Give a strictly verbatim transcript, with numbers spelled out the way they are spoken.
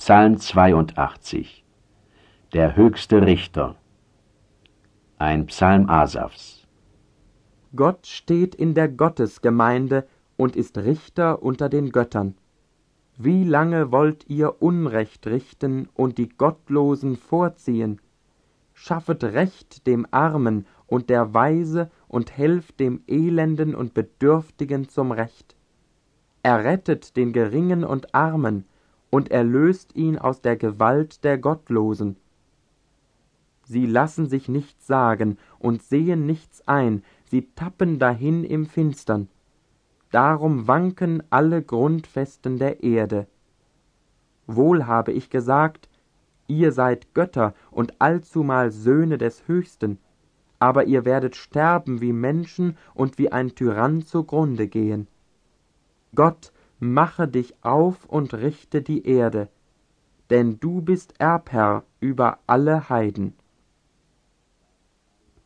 Psalm zweiundachtzig. Der höchste Richter. Ein Psalm Asafs. Gott steht in der Gottesgemeinde und ist Richter unter den Göttern. Wie lange wollt ihr Unrecht richten und die Gottlosen vorziehen? Schaffet Recht dem Armen und der Weise und helft dem Elenden und Bedürftigen zum Recht. Errettet den Geringen und Armen und erlöst ihn aus der Gewalt der Gottlosen. Sie lassen sich nichts sagen und sehen nichts ein, sie tappen dahin im Finstern. Darum wanken alle Grundfesten der Erde. Wohl habe ich gesagt, ihr seid Götter und allzumal Söhne des Höchsten, aber ihr werdet sterben wie Menschen und wie ein Tyrann zugrunde gehen. Gott, mache dich auf und richte die Erde, denn du bist Erbherr über alle Heiden.